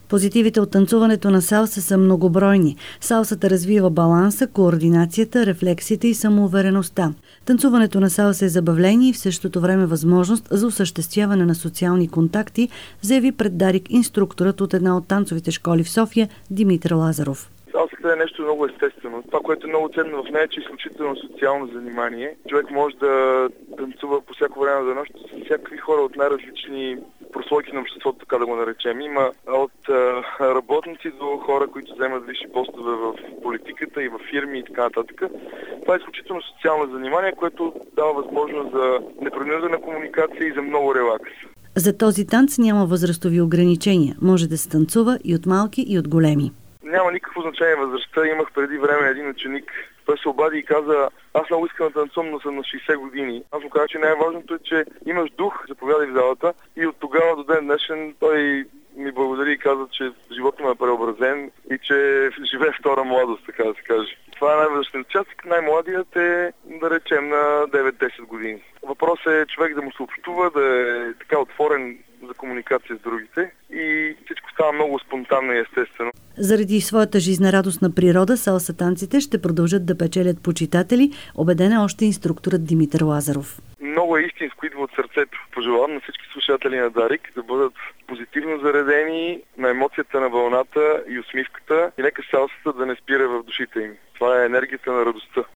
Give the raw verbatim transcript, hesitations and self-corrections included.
Позитивите от танцуването на салса са многобройни. Салсата развива баланса, координацията, рефлексите и самоувереността. Танцуването на салса е забавление и в същото време възможност за осъществяване на социални контакти, заяви пред Дарик инструкторът от една от танцовите школи в София Димитър Лазаров. Салсата е нещо много естествено. Това, което е много ценно в нея, е, че е изключително социално занимание. Човек може да танцува по всяко време за нощ с всякакви хора от най-различни прослойки на обществото, така да го наречем. Има от а, работници до хора, които вземат висши постове в политиката и в фирми и така нататък. Това е изключително социално занимание, което дава възможност за непринудена комуникация и за много релакс. За този танц няма възрастови ограничения. Може да се танцува и от малки, и от големи. Няма никакво значение възрастта. Имах преди време един ученик. Той се обади и каза: аз много искам да танцувам, но съм на шейсет години. Аз му казах, че най-важното е, че имаш дух, заповядай в залата. И от тогава до ден днешен той ми благодари и каза, че животът му е преобразен и че живее втора младост, така да се каже. Това е най-възрастният участник. Най-младият е, да речем, на девет-десет години. Въпросът е човек да му се общува, да е така отворен за комуникация с другите и всичко става много спонтанно и естествено. Заради своята жизнерадостна природа, салса танците ще продължат да печелят почитатели, убеден е още инструкторът Димитър Лазаров. Много е истинско, идва от сърцето. Пожелавам на всички слушатели на Дарик да бъдат позитивно заредени на емоцията на вълната и усмивката и нека салсата да не спира в душите им. Това е енергията на радостта.